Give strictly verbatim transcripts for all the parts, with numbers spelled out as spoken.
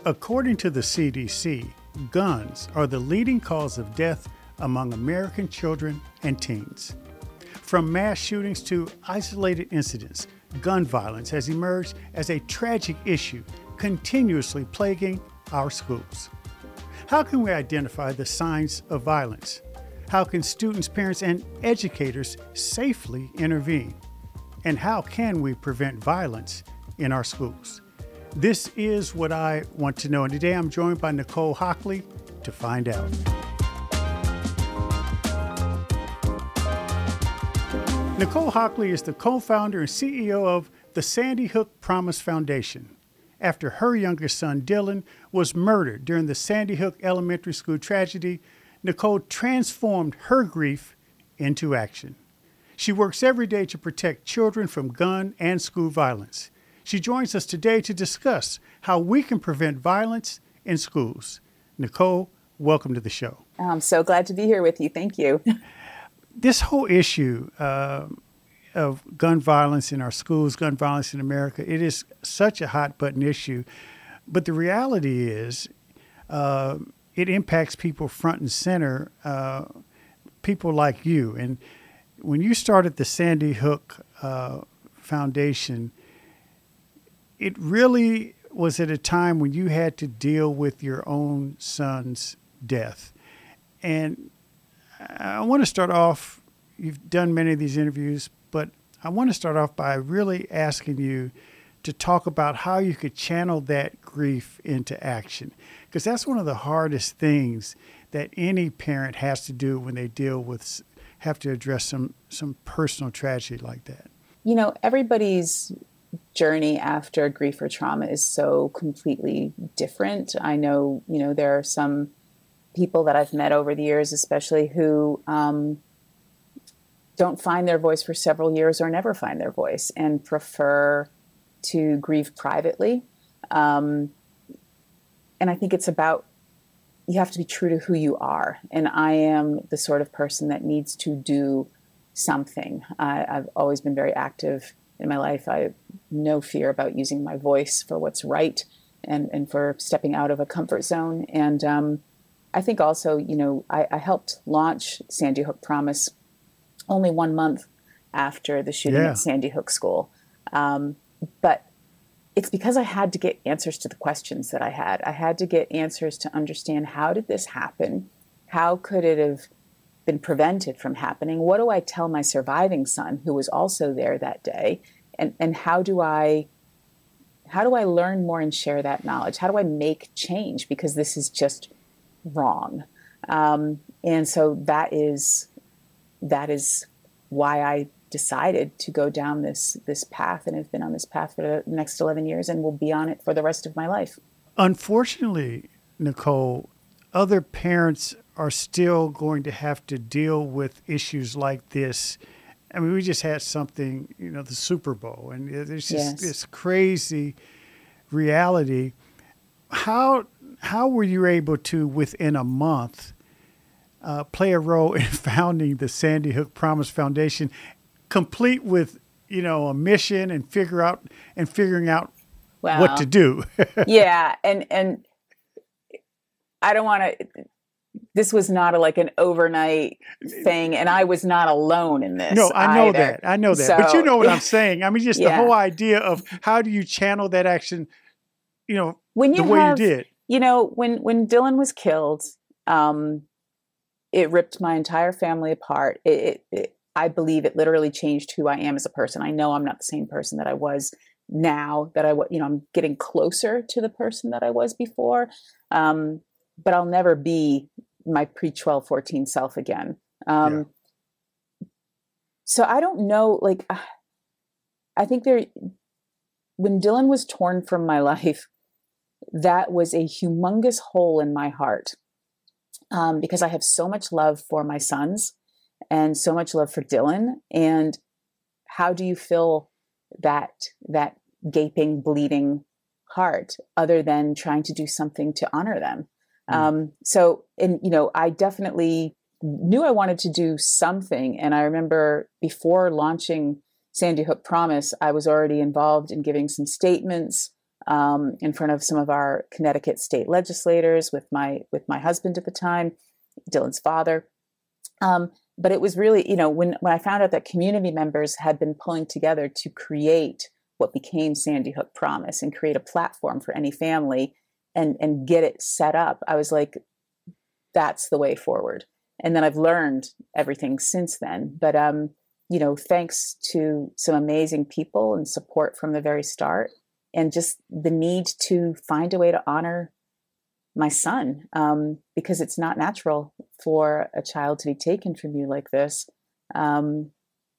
According to the C D C, guns are the leading cause of death among American children and teens. From mass shootings to isolated incidents, gun violence has emerged as a tragic issue continuously plaguing our schools. How can we identify the signs of violence? How can students, parents, and educators safely intervene? And how can we prevent violence in our schools? This is what I want to know. And today I'm joined by Nicole Hockley to find out. Nicole Hockley is the co-founder and C E O of the Sandy Hook Promise Foundation. After her youngest son, Dylan, was murdered during the Sandy Hook Elementary School tragedy, Nicole transformed her grief into action. She works every day to protect children from gun and school violence. She joins us today to discuss how we can prevent violence in schools. Nicole, welcome to the show. I'm so glad to be here with you. Thank you. This whole issue uh, of gun violence in our schools, gun violence in America, it is such a hot button issue. But the reality is uh, it impacts people front and center, uh, people like you. And when you started the Sandy Hook uh, Foundation, it really was at a time when you had to deal with your own son's death. And I want to start off, you've done many of these interviews, but I want to start off by really asking you to talk about how you could channel that grief into action. Because that's one of the hardest things that any parent has to do when they deal with, have to address some, some personal tragedy like that. You know, everybody's journey after grief or trauma is so completely different. I know, you know, there are some people that I've met over the years, especially who um, don't find their voice for several years or never find their voice and prefer to grieve privately. Um, and I think it's about, you have to be true to who you are. And I am the sort of person that needs to do something. I, I've always been very active in my life. I have no fear about using my voice for what's right and, and for stepping out of a comfort zone. And um, I think also, you know, I, I helped launch Sandy Hook Promise only one month after the shooting yeah. at Sandy Hook School. Um, but it's because I had to get answers to the questions that I had. I had to get answers to understand, how did this happen? How could it have been prevented from happening? What do I tell my surviving son, who was also there that day? And and how do I how do I learn more and share that knowledge? How do I make change? Because this is just wrong. Um, and so that is that is why I decided to go down this this path, and have been on this path for the next eleven years and will be on it for the rest of my life. Unfortunately, Nicole, other parents are still going to have to deal with issues like this. I mean, we just had something, you know, the Super Bowl, and there's just Yes. this crazy reality. How how were you able to, within a month, uh, play a role in founding the Sandy Hook Promise Foundation, complete with, you know, a mission and figure out and figuring out Wow. what to do? Yeah, and and I don't want to. This was not a, like an overnight thing, and I was not alone in this. No, I know either. that. I know that. So, but you know what I'm saying. I mean, just yeah. the whole idea of how do you channel that action, you know, when you the way have, you did. You know, when when Dylan was killed, um, it ripped my entire family apart. It, it, it, I believe it literally changed who I am as a person. I know I'm not the same person that I was now. That I, you know, I'm getting closer to the person that I was before. Um, but I'll never be my pre twelve, fourteen self again. Um, yeah. So I don't know, like, I think there, when Dylan was torn from my life, that was a humongous hole in my heart, um, because I have so much love for my sons and so much love for Dylan. And how do you fill that, that gaping, bleeding heart other than trying to do something to honor them? Um, so, and, you know, I definitely knew I wanted to do something. And I remember before launching Sandy Hook Promise, I was already involved in giving some statements, um, in front of some of our Connecticut state legislators with my with my husband at the time, Dylan's father. Um, but it was really, you know, when, when I found out that community members had been pulling together to create what became Sandy Hook Promise and create a platform for any family and, and get it set up, I was like, that's the way forward. And then I've learned everything since then. But, um, you know, thanks to some amazing people and support from the very start, and just the need to find a way to honor my son, um, because it's not natural for a child to be taken from you like this. Um,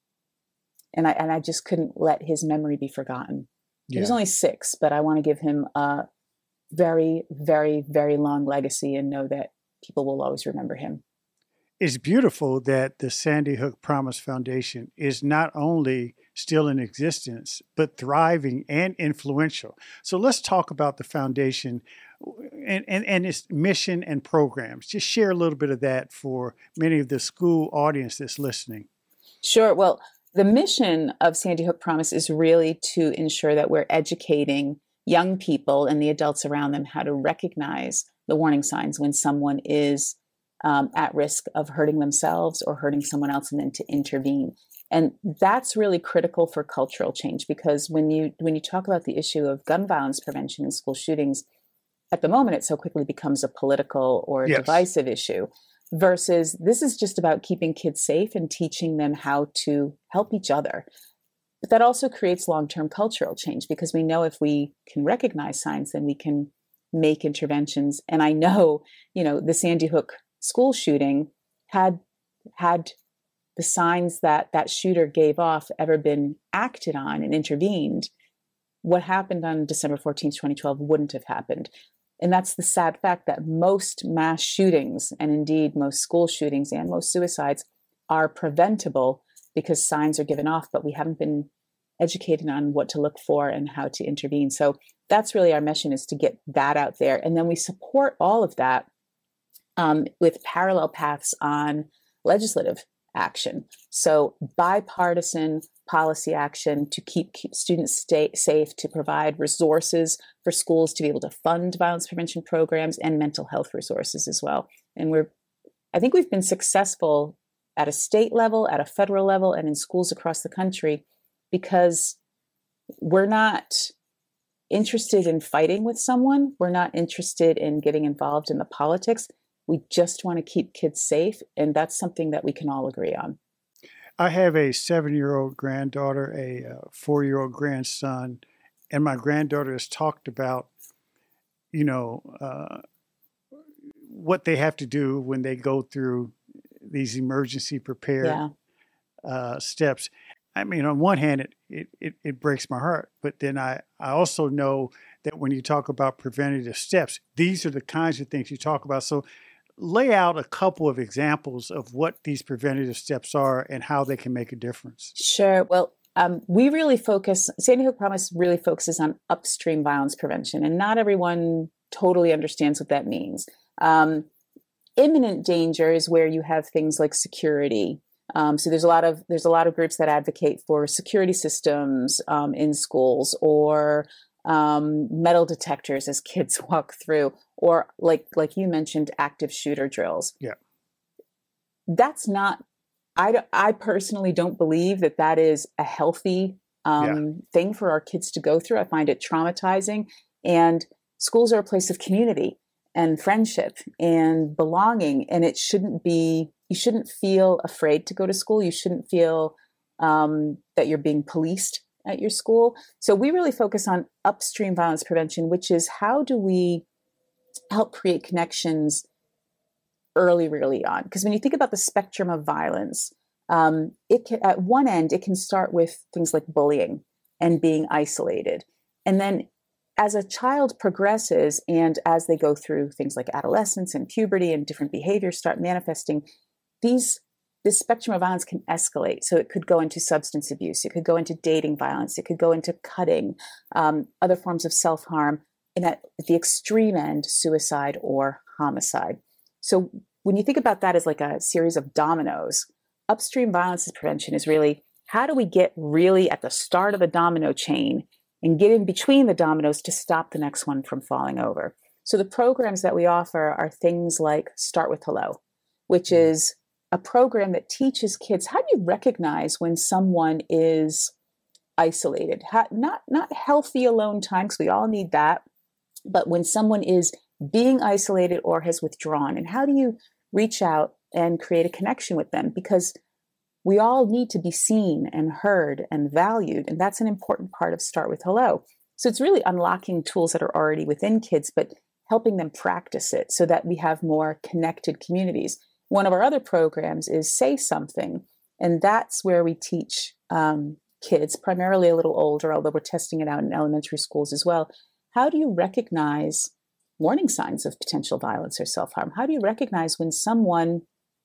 and I and I just couldn't let his memory be forgotten. Yeah. He was only six, but I want to give him a very, very, very long legacy and know that people will always remember him. It's beautiful that the Sandy Hook Promise Foundation is not only still in existence, but thriving and influential. So let's talk about the foundation and, and, and its mission and programs. Just share a little bit of that for many of the school audience that's listening. Sure. Well, the mission of Sandy Hook Promise is really to ensure that we're educating young people and the adults around them how to recognize the warning signs when someone is um, at risk of hurting themselves or hurting someone else, and then to intervene. And that's really critical for cultural change, because when you when you talk about the issue of gun violence prevention and school shootings, at the moment it so quickly becomes a political or yes. divisive issue, versus this is just about keeping kids safe and teaching them how to help each other. But that also creates long-term cultural change, because we know if we can recognize signs, then we can make interventions. And I know, you know, the Sandy Hook school shooting, had had the signs that that shooter gave off ever been acted on and intervened, what happened on December fourteenth, twenty twelve wouldn't have happened. And that's the sad fact that most mass shootings, and indeed most school shootings and most suicides, are preventable because signs are given off, but we haven't been educated on what to look for and how to intervene. So that's really our mission, is to get that out there. And then we support all of that um, with parallel paths on legislative action. So bipartisan policy action to keep, keep students stay safe, to provide resources for schools to be able to fund violence prevention programs, and mental health resources as well. And we're, I think we've been successful at a state level, at a federal level, and in schools across the country, because we're not interested in fighting with someone. We're not interested in getting involved in the politics. We just want to keep kids safe. And that's something that we can all agree on. I have a seven-year-old granddaughter, a uh, four-year-old grandson, and my granddaughter has talked about, you know, uh, what they have to do when they go through these emergency prepared yeah. uh, steps. I mean, on one hand, it, it, it, it breaks my heart, but then I, I also know that when you talk about preventative steps, these are the kinds of things you talk about. So lay out a couple of examples of what these preventative steps are and how they can make a difference. Sure. Well, um, we really focus, Sandy Hook Promise really focuses on upstream violence prevention, and not everyone totally understands what that means. Um, imminent danger is where you have things like security. Um, so there's a lot of there's a lot of groups that advocate for security systems um, in schools, or um, metal detectors as kids walk through, or like like you mentioned, active shooter drills. Yeah, that's not. I I personally don't believe that that is a healthy um, yeah. thing for our kids to go through. I find it traumatizing. And schools are a place of community and friendship and belonging, and it shouldn't be. You shouldn't feel afraid to go to school. You shouldn't feel um, that you're being policed at your school. So we really focus on upstream violence prevention, which is how do we help create connections early, really on? Because when you think about the spectrum of violence, um, it can, at one end, it can start with things like bullying and being isolated. And then as a child progresses and as they go through things like adolescence and puberty and different behaviors start manifesting, These, this spectrum of violence can escalate. So it could go into substance abuse. It could go into dating violence. It could go into cutting, um, other forms of self-harm, and at the extreme end, suicide or homicide. So when you think about that as like a series of dominoes, upstream violence prevention is really, how do we get really at the start of the domino chain and get in between the dominoes to stop the next one from falling over. So the programs that we offer are things like Start with Hello, which is a program that teaches kids, how do you recognize when someone is isolated? How, not, not healthy alone time, because we all need that, but when someone is being isolated or has withdrawn, and how do you reach out and create a connection with them? Because we all need to be seen and heard and valued, and that's an important part of Start with Hello. So it's really unlocking tools that are already within kids, but helping them practice it so that we have more connected communities. One of our other programs is Say Something, and that's where we teach um, kids, primarily a little older, although we're testing it out in elementary schools as well. How do you recognize warning signs of potential violence or self-harm? How do you recognize when someone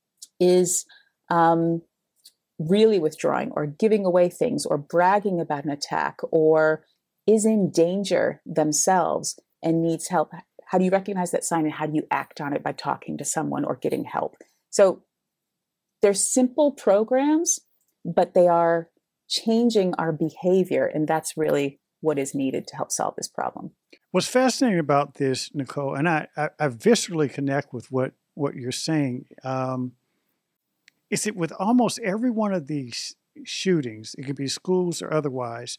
is um, really withdrawing or giving away things or bragging about an attack or is in danger themselves and needs help? How do you recognize that sign, and how do you act on it by talking to someone or getting help? So they're simple programs, but they are changing our behavior, and that's really what is needed to help solve this problem. What's fascinating about this, Nicole, and I, I, I viscerally connect with what, what you're saying, um, is that with almost every one of these shootings, it could be schools or otherwise,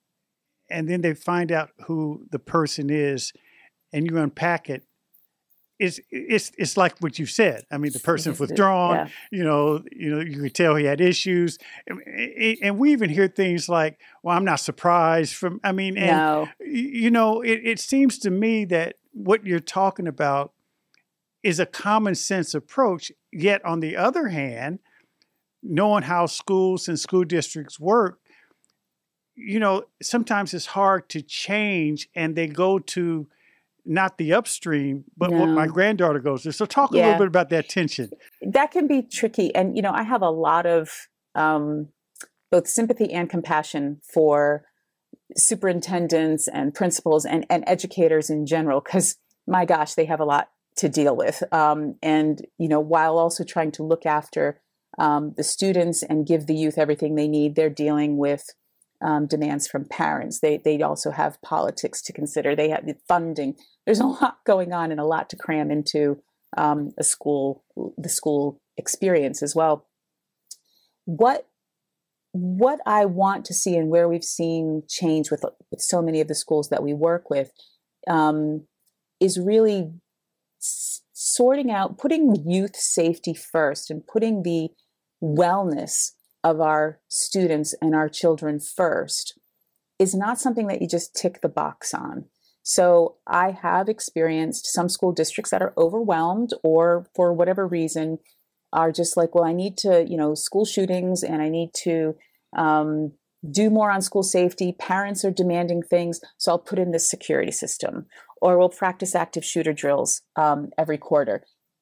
and then they find out who the person is, and you unpack it, it's it's it's like what you said. I mean, the person's withdrawn. Yeah. You know, you know, you could tell he had issues, and, and we even hear things like, "Well, I'm not surprised." From, I mean, and no. you know, it, it seems to me that what you're talking about is a common sense approach. Yet, on the other hand, knowing how schools and school districts work, you know, sometimes it's hard to change, and they go to not the upstream, but no. what my granddaughter goes to. So talk yeah. a little bit about that tension. That can be tricky. And, you know, I have a lot of um, both sympathy and compassion for superintendents and principals and, and educators in general, because my gosh, they have a lot to deal with. Um, and, you know, while also trying to look after um, the students and give the youth everything they need, they're dealing with Um, demands from parents. They they also have politics to consider. They have the funding. There's a lot going on and a lot to cram into um, a school, the school experience as well. What what I want to see, and where we've seen change with, with so many of the schools that we work with, um, is really s- sorting out, putting youth safety first, and putting the wellness of our students and our children first is not something that you just tick the box on. So I have experienced some school districts that are overwhelmed, or for whatever reason are just like, well, I need to, you know, school shootings, and I need to um, do more on school safety. Parents are demanding things, so I'll put in this security system, or we'll practice active shooter drills um, every quarter.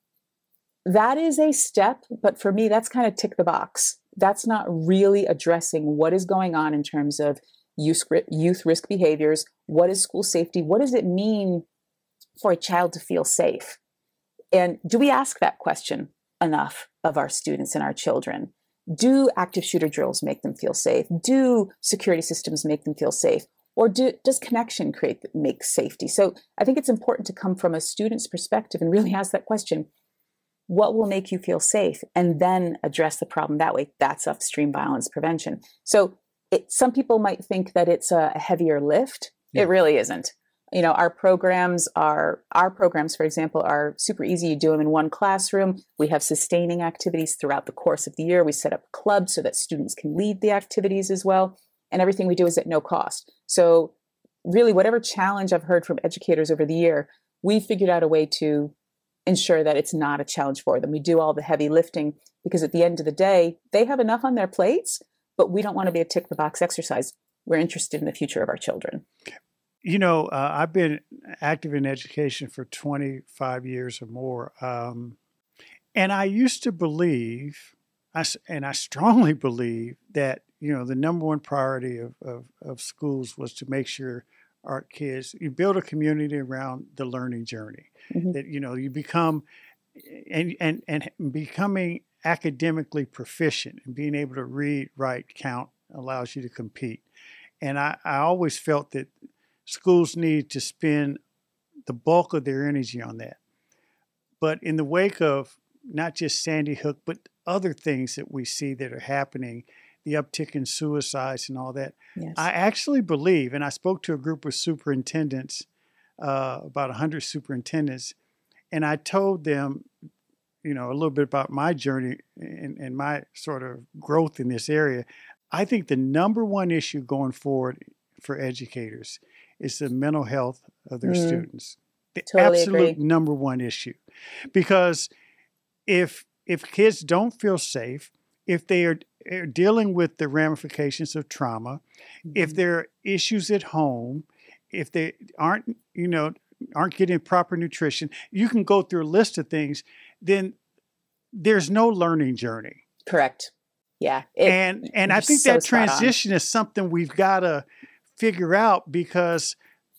That is a step, but for me, that's kind of tick the box. That's not really addressing what is going on in terms of youth, youth risk behaviors. What is school safety? What does it mean for a child to feel safe? And do we ask that question enough of our students and our children? Do active shooter drills make them feel safe? Do security systems make them feel safe? Or do, does connection create make safety? So I think it's important to come from a student's perspective and really ask that question. What will make you feel safe? And then address the problem that way. That's upstream violence prevention. So it, some people might think that it's a heavier lift. Yeah. It really isn't. You know, our programs are, our programs, for example, are super easy. You do them in one classroom. We have sustaining activities throughout the course of the year. We set up clubs so that students can lead the activities as well. And everything we do is at no cost. So really, whatever challenge I've heard from educators over the year, we figured out a way to ensure that it's not a challenge for them. We do all the heavy lifting because at the end of the day, they have enough on their plates, but we don't want to be a tick the box exercise. We're interested in the future of our children. You know, uh, I've been active in education for twenty-five years or more. Um, and I used to believe, I, and I strongly believe that, you know, the number one priority of, of, of schools was to make sure our kids, you build a community around the learning journey. Mm-hmm. That, you know, you become, and, and, and becoming academically proficient and being able to read, write, count allows you to compete. And I, I always felt that schools need to spend the bulk of their energy on that. But in the wake of not just Sandy Hook, but other things that we see that are happening, the uptick in suicides and all that, Yes. I actually believe, and I spoke to a group of superintendents, uh, about one hundred superintendents, and I told them, you know, a little bit about my journey and, and my sort of growth in this area. I think the number one issue going forward for educators is the mental health of their Mm, students. The totally absolute agree. number one issue. Because if if kids don't feel safe, if they are, are dealing with the ramifications of trauma, if Mhm. there are issues at home, if they aren't, you know, aren't getting proper nutrition, you can go through a list of things, then there's no learning journey. Correct. Yeah. It, And and I you're think so that spot on. transition is something we've got to figure out, because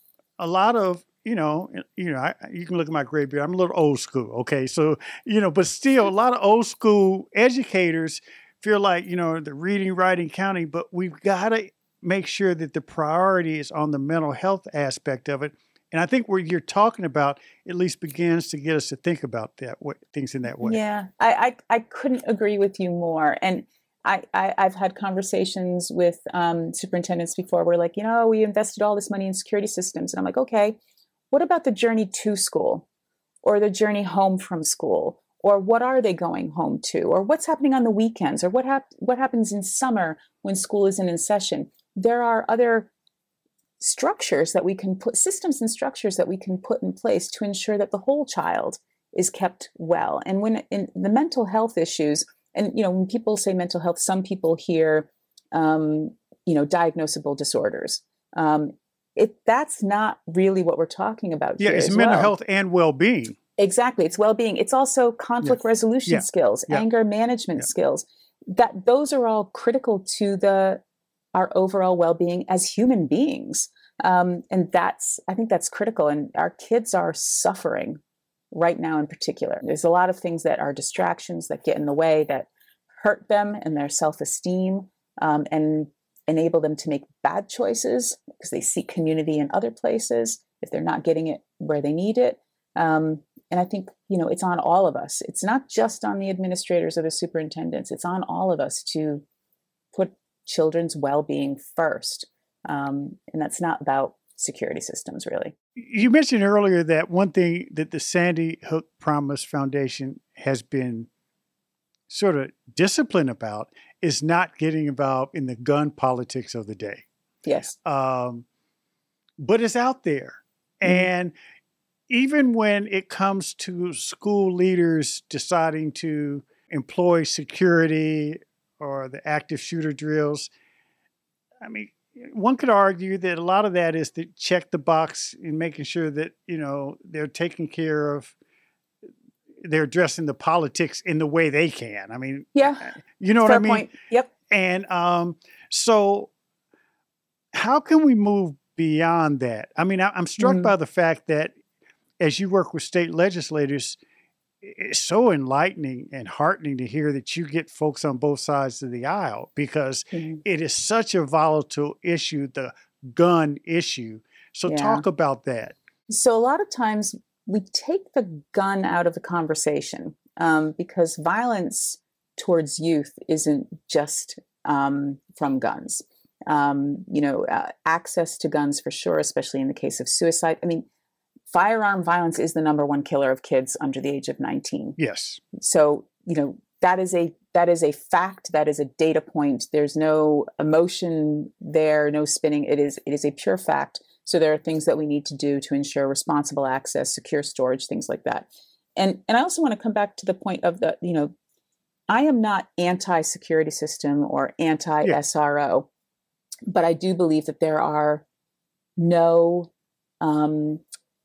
a lot of, you know, you know, I, you can look at my gray beard. I'm a little old school, okay? So, you know, but still, a lot of old school educators feel like, you know, the reading, writing, counting, but we've got to make sure that the priority is on the mental health aspect of it. And I think what you're talking about at least begins to get us to think about that way, things in that way. Yeah, I, I, I couldn't agree with you more. And I, I, I've had conversations with um, superintendents before where like, you know, we invested all this money in security systems. And I'm like, okay, what about the journey to school or the journey home from school? Or what are they going home to? Or what's happening on the weekends? Or what, hap- what happens in summer when school isn't in session? There are other structures that we can put, systems and structures that we can put in place to ensure that the whole child is kept well. And when in the mental health issues, and you know, when people say mental health, some people hear, um, you know, diagnosable disorders. Um, it that's not really what we're talking about Yeah, here it's as mental well. health and well-being. Exactly, it's well-being. It's also conflict Yeah. resolution Yeah. skills, Yeah. anger management Yeah. skills. That those are all critical to the our overall well-being as human beings. Um, and that's, I think that's critical. And our kids are suffering right now in particular. There's a lot of things that are distractions that get in the way that hurt them and their self-esteem, um, and enable them to make bad choices because they seek community in other places if they're not getting it where they need it. Um, and I think, you know, it's on all of us. It's not just on the administrators or the superintendents. It's on all of us to put children's well-being first. Um, and that's not about security systems, really. You mentioned earlier that one thing that the Sandy Hook Promise Foundation has been sort of disciplined about is not getting involved in the gun politics of the day. Yes. Um, but it's out there. Mhm. And even when it comes to school leaders deciding to employ security or the active shooter drills, I mean, one could argue that a lot of that is to check the box in making sure that, you know, they're taking care of, they're addressing the politics in the way they can. I mean, Yeah. you know what Fair I mean? point. Yep. And um, so how can we move beyond that? I mean, I, I'm struck Mm. by the fact that as you work with state legislators, it's so enlightening and heartening to hear that you get folks on both sides of the aisle, because Mhm. it is such a volatile issue, the gun issue. So Yeah. talk about that. So a lot of times we take the gun out of the conversation, um, because violence towards youth isn't just um, from guns. Um, you know, uh, access to guns for sure, especially in the case of suicide. I mean, firearm violence is the number one killer of kids under the age of nineteen. Yes. So, you know, that is a that is a fact, that is a data point. There's no emotion there, no spinning. It is it is a pure fact. So there are things that we need to do to ensure responsible access, secure storage, things like that. And and I also want to come back to the point of the, you know, I am not anti-security system or anti-S R O, yeah. But I do believe that there are no um,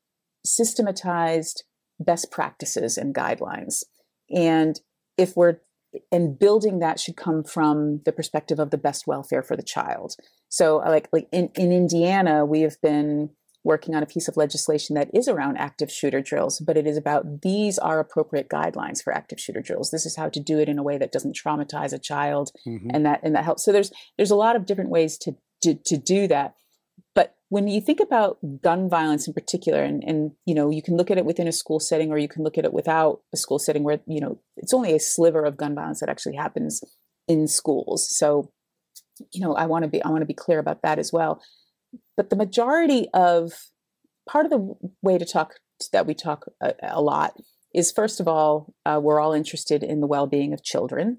systematized best practices and guidelines. And if we're, and building that should come from the perspective of the best welfare for the child. So like, like in, in Indiana, we have been working on a piece of legislation that is around active shooter drills, but it is about, these are appropriate guidelines for active shooter drills. This is how to do it in a way that doesn't traumatize a child. Mm-hmm. and that, and that helps. So there's, there's a lot of different ways to to, to do that. But when you think about gun violence in particular, and, and, you know, you can look at it within a school setting, or you can look at it without a school setting where, you know, it's only a sliver of gun violence that actually happens in schools. So, you know, I want to be, I want to be clear about that as well. But the majority of, part of the way to talk, that we talk a, a lot is, first of all, uh, we're all interested in the well-being of children.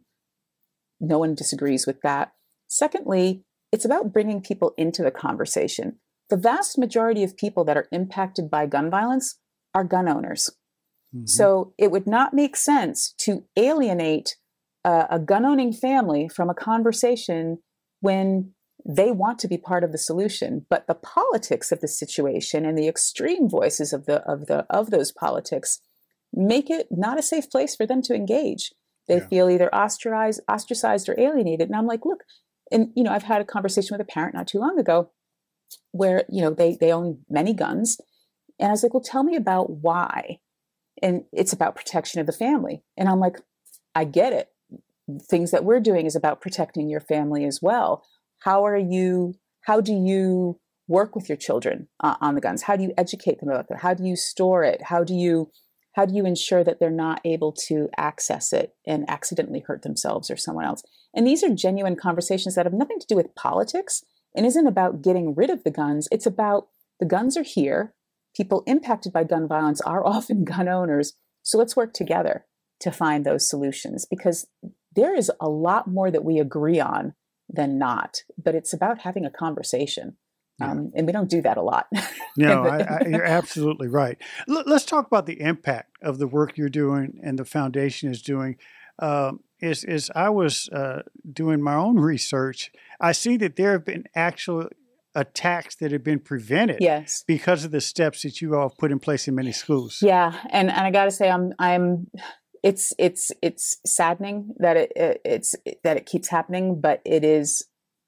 No one disagrees with that. Secondly, it's about bringing people into the conversation. The vast majority of people that are impacted by gun violence are gun owners. Mm-hmm. So it would not make sense to alienate uh, a gun-owning family from a conversation when they want to be part of the solution. But the politics of the situation and the extreme voices of the of the of those politics make it not a safe place for them to engage. They yeah. feel either ostracized, ostracized or alienated. And I'm like, look, and, you know, I've had a conversation with a parent not too long ago where, you know, they, they own many guns. And I was like, well, tell me about why. And it's about protection of the family. And I'm like, I get it. Things that we're doing is about protecting your family as well. How are you, how do you work with your children uh, on the guns? How do you educate them about that? How do you store it? How do you, how do you ensure that they're not able to access it and accidentally hurt themselves or someone else? And these are genuine conversations that have nothing to do with politics and isn't about getting rid of the guns. It's about the guns are here. People impacted by gun violence are often gun owners. So let's work together to find those solutions, because there is a lot more that we agree on than not, but it's about having a conversation. Yeah. Um, and we don't do that a lot. No, I, I, you're absolutely right. L- let's talk about the impact of the work you're doing and the foundation is doing. Um, is, is I was uh, doing my own research, I see that there have been actual attacks that have been prevented yes. because of the steps that you all have put in place in many schools. Yeah, and, and I got to say, I'm I'm. It's it's it's saddening that it, it it's that it keeps happening, but it is.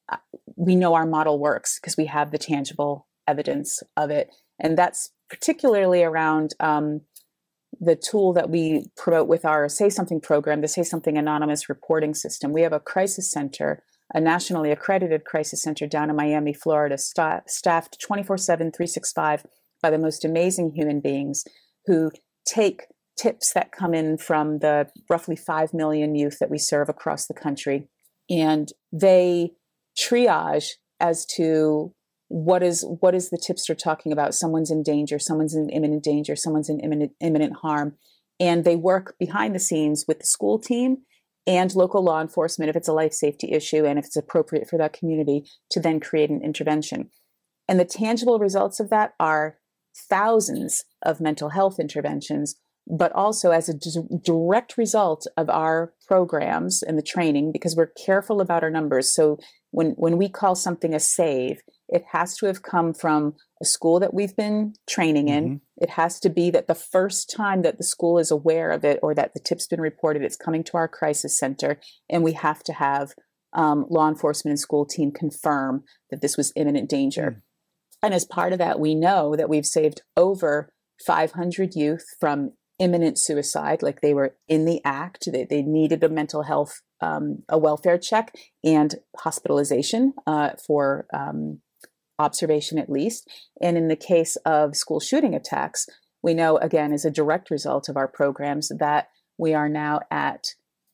We know our model works because we have the tangible evidence of it, and that's particularly around um, the tool that we promote with our Say Something program, the Say Something Anonymous reporting system. We have a crisis center, a nationally accredited crisis center down in Miami, Florida, st- staffed twenty-four seven, three sixty-five by the most amazing human beings who take tips that come in from the roughly five million youth that we serve across the country. And they triage as to what is what is the tipster talking about. Someone's in danger, someone's in imminent danger, someone's in imminent, imminent harm. And they work behind the scenes with the school team and local law enforcement if it's a life safety issue and if it's appropriate for that community to then create an intervention. And the tangible results of that are thousands of mental health interventions, but also as a d- direct result of our programs and the training, because we're careful about our numbers. So when, when we call something a save, it has to have come from a school that we've been training in. Mm-hmm. It has to be that the first time that the school is aware of it or that the tip's been reported, it's coming to our crisis center. And we have to have um, law enforcement and school team confirm that this was imminent danger. Mm-hmm. And as part of that, we know that we've saved over five hundred youth from imminent suicide, like they were in the act, they, they needed a mental health, um, a welfare check and hospitalization uh, for um, observation at least. And in the case of school shooting attacks, we know, again, as a direct result of our programs, that we are now at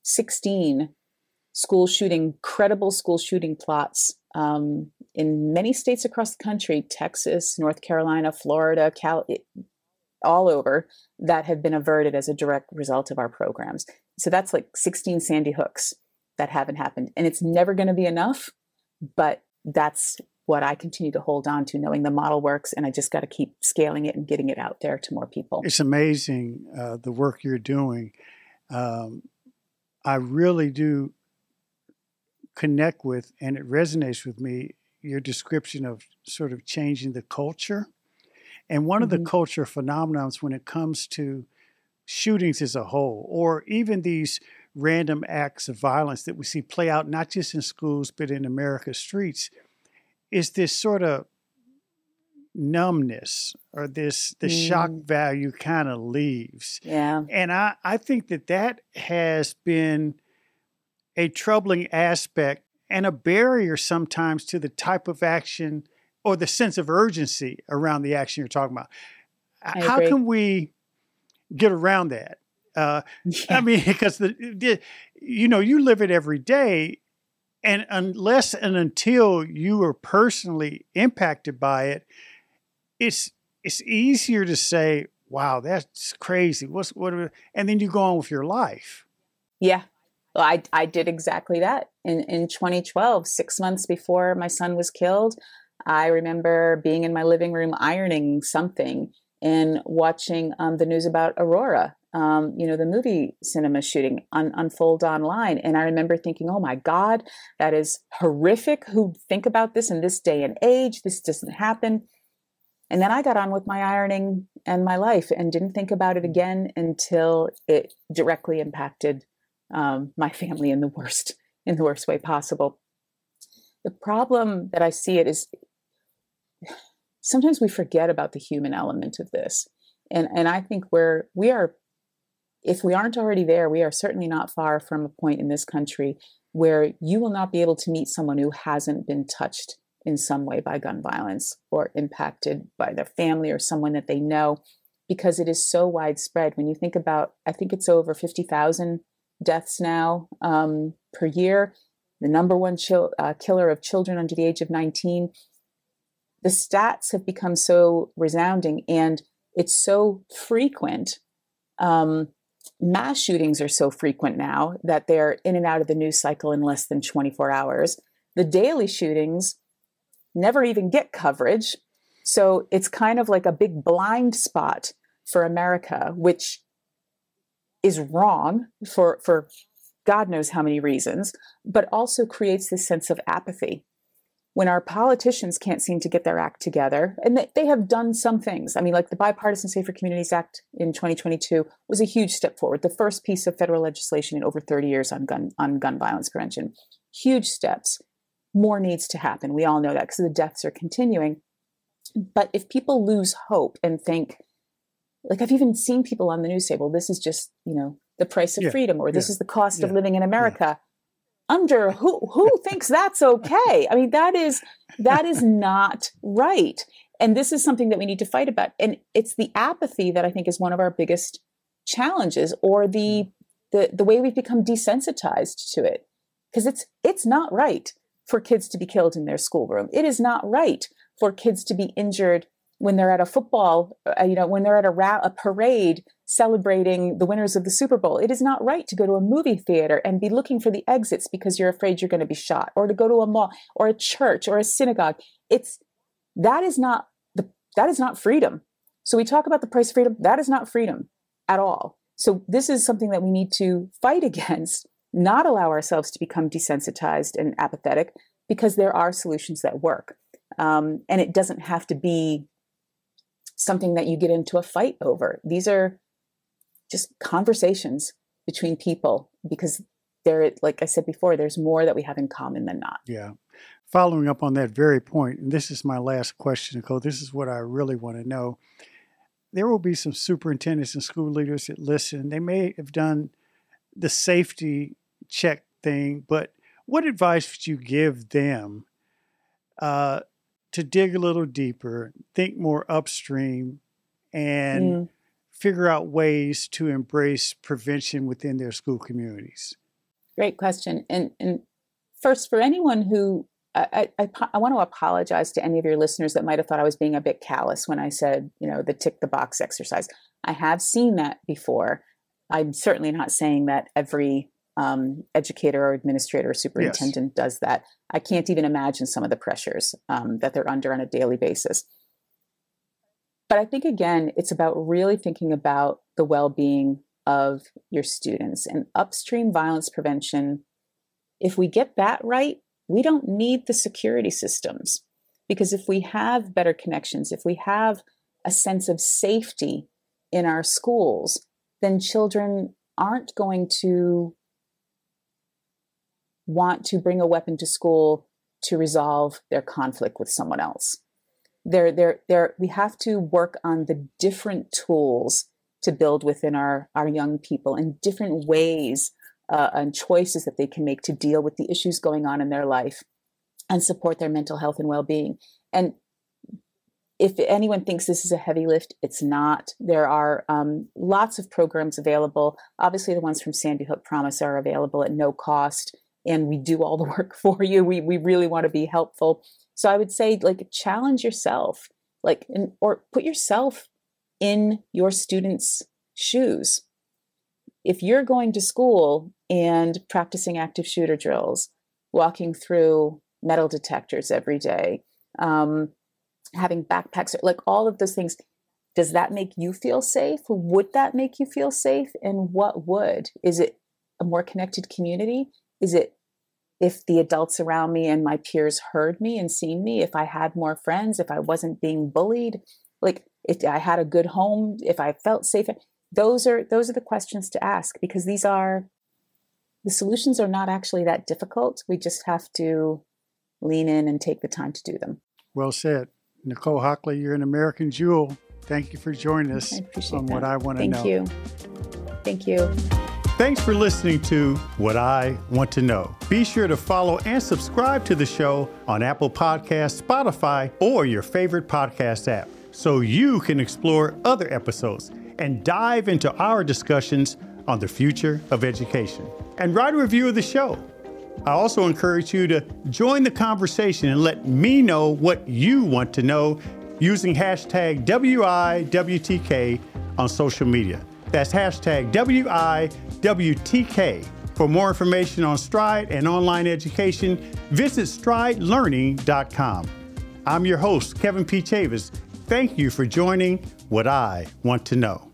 sixteen school shooting, credible school shooting plots um, in many states across the country, Texas, North Carolina, Florida, Cal, all over, that have been averted as a direct result of our programs. So that's like sixteen Sandy Hooks that haven't happened. And it's never going to be enough, but that's what I continue to hold on to, knowing the model works, and I just got to keep scaling it and getting it out there to more people. It's amazing uh, the work you're doing. Um, I really do connect with, and it resonates with me, your description of sort of changing the culture. And one mm-hmm. of the culture phenomena when it comes to shootings as a whole, or even these random acts of violence that we see play out not just in schools, but in America's streets, is this sort of numbness or this the mm. shock value kind of leaves. Yeah. And I, I think that that has been a troubling aspect and a barrier sometimes to the type of action or the sense of urgency around the action you're talking about. I How agree. can we get around that? Uh, Yeah. I mean, because the, the, you know, you live it every day, and unless and until you are personally impacted by it, it's it's easier to say, "Wow, that's crazy." What's what? are-" And then you go on with your life. Yeah. Well, I, I did exactly that in, in twenty twelve, six months before my son was killed. I remember being in my living room ironing something and watching um, the news about Aurora, um, you know, the movie cinema shooting un- unfold online. And I remember thinking, oh my God, that is horrific. Who'd think about this in this day and age? This doesn't happen. And then I got on with my ironing and my life and didn't think about it again until it directly impacted um, my family in the worst, in the worst way possible. The problem that I see it is sometimes we forget about the human element of this. And, and I think we're, we are, if we aren't already there, we are certainly not far from a point in this country where you will not be able to meet someone who hasn't been touched in some way by gun violence or impacted by their family or someone that they know, because it is so widespread. When you think about, I think it's over fifty thousand deaths now um, per year, the number one chil- uh, killer of children under the age of nineteen. The stats have become so resounding and it's so frequent. Um, mass shootings are so frequent now that they're in and out of the news cycle in less than twenty-four hours. The daily shootings never even get coverage. So it's kind of like a big blind spot for America, which is wrong for, for God knows how many reasons, but also creates this sense of apathy. When our politicians can't seem to get their act together, and they, they have done some things. I mean, like the Bipartisan Safer Communities Act in twenty twenty-two was a huge step forward. The first piece of federal legislation in over thirty years on gun, on gun violence prevention. Huge steps. More needs to happen. We all know that because the deaths are continuing. But if people lose hope and think, like I've even seen people on the news say, well, this is just, you know, the price of Yeah, freedom, or this yeah, is the cost yeah, of living in yeah. America. Under who who thinks that's okay? I mean, that is that is not right. And this is something that we need to fight about. And it's the apathy that I think is one of our biggest challenges, or the the the way we've become desensitized to it. Because it's it's not right for kids to be killed in their schoolroom. It is not right for kids to be injured when they're at a football, uh, you know, when they're at a, ra- a parade celebrating the winners of the Super Bowl. It is not right to go to a movie theater and be looking for the exits because you're afraid you're going to be shot, or to go to a mall or a church or a synagogue. It's that is not the that is not freedom. So we talk about the price of freedom. That is not freedom at all. So this is something that we need to fight against, not allow ourselves to become desensitized and apathetic, because there are solutions that work. Um, and it doesn't have to be something that you get into a fight over. These are just conversations between people, because there, like I said before, there's more that we have in common than not. Yeah. Following up on that very point, and this is my last question, Nicole, this is what I really want to know. There will be some superintendents and school leaders that listen. They may have done the safety check thing, but what advice would you give them uh, to dig a little deeper, think more upstream, and Mm. figure out ways to embrace prevention within their school communities? Great question. And, and first, for anyone who, I, I, I want to apologize to any of your listeners that might have thought I was being a bit callous when I said, you know, the tick the box exercise. I have seen that before. I'm certainly not saying that every um, educator or administrator or superintendent yes. does that. I can't even imagine some of the pressures um, that they're under on a daily basis. But I think, again, it's about really thinking about the well-being of your students and upstream violence prevention. If we get that right, we don't need the security systems, because if we have better connections, if we have a sense of safety in our schools, then children aren't going to want to bring a weapon to school to resolve their conflict with someone else. They're, they're, they're, we have to work on the different tools to build within our, our young people, and different ways uh, and choices that they can make to deal with the issues going on in their life and support their mental health and well-being. And if anyone thinks this is a heavy lift, it's not. There are um, lots of programs available. Obviously, the ones from Sandy Hook Promise are available at no cost, and we do all the work for you. We we really want to be helpful. So I would say, like, challenge yourself, like, in, or put yourself in your students' shoes. If you're going to school and practicing active shooter drills, walking through metal detectors every day, um, having backpacks, like all of those things, does that make you feel safe? Would that make you feel safe? And what would? Is it a more connected community? Is it if the adults around me and my peers heard me and seen me, if I had more friends, if I wasn't being bullied, like if I had a good home, if I felt safe? Those are those are the questions to ask, because these are, the solutions are not actually that difficult. We just have to lean in and take the time to do them. Well said. Nicole Hockley, you're an American jewel. Thank you for joining us on that. What I Want to Thank Know. you. Thank you. Thanks for listening to What I Want to Know. Be sure to follow and subscribe to the show on Apple Podcasts, Spotify, or your favorite podcast app, so you can explore other episodes and dive into our discussions on the future of education. And write a review of the show. I also encourage you to join the conversation and let me know what you want to know using hashtag W I W T K on social media. That's hashtag W I W T K. For more information on Stride and online education, visit stride learning dot com. I'm your host, Kevin P. Chavis. Thank you for joining What I Want to Know.